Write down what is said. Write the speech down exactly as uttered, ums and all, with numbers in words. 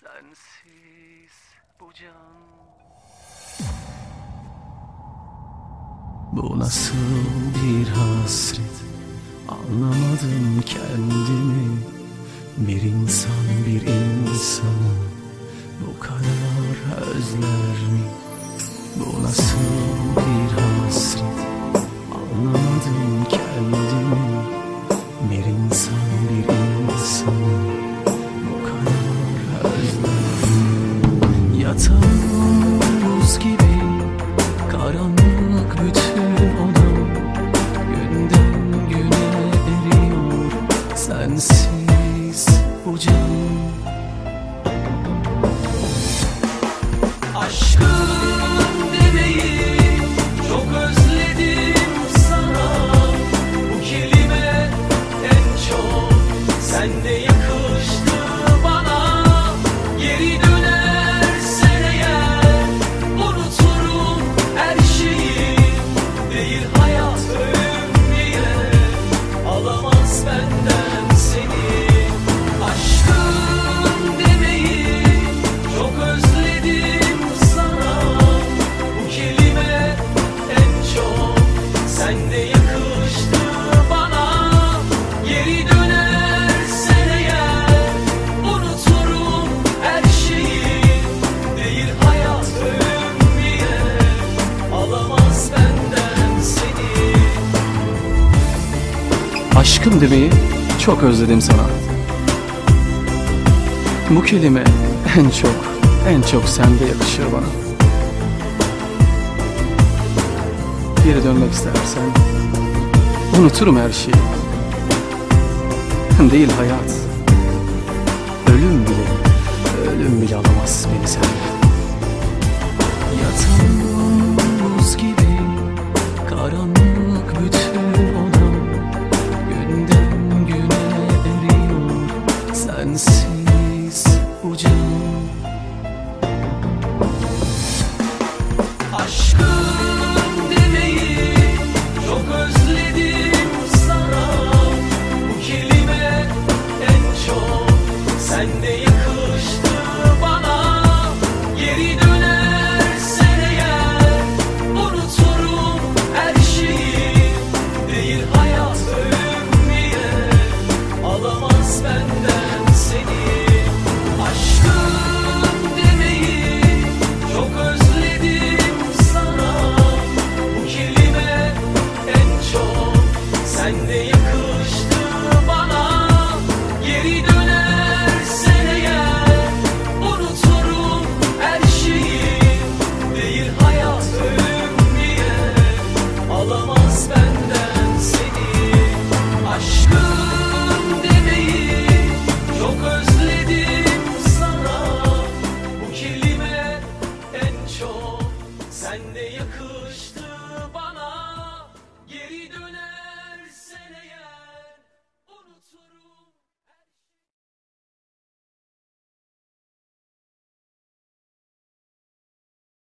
sensiz bu can. Bu nasıl bir hasret, anlamadım kendimi. Bir insan bir insanı bu kadar özler mi? Bu nasıl bir hasret, anlamadım kendimi. Bir insan bir insanı bu kadar özler mi? Yatağım buz gibi, karanlık bütün odam. Günden güne eriyor, sensiz bu can. Aşkım demeyi çok özledim sana. Bu kelime en çok sende yakıştı bana. Geri dönersen eğer unuturum her şeyi. Değil hayat ölüm diye alamaz benden seni. Aşkım demeyi çok özledim sana. Bu kelime en çok sende yakıştı bana. Geri dönersen eğer unuturum her şeyi. Değil hayat ölüm diye alamaz benden seni. Aşkım demeyi çok özledim sana. Bu kelime en çok, en çok sende yakışır bana. Geri dönmek istersen unuturum her şeyi. Değil hayat, ölüm bile, ölüm bile alamaz beni senden. Yatağım buz gibi, karanlık bütün odam. Günden güne eriyor, sensiz bu can. Aşkım demeyi çok özledim sana. Bu kelime en çok sende yakıştı bana. Geri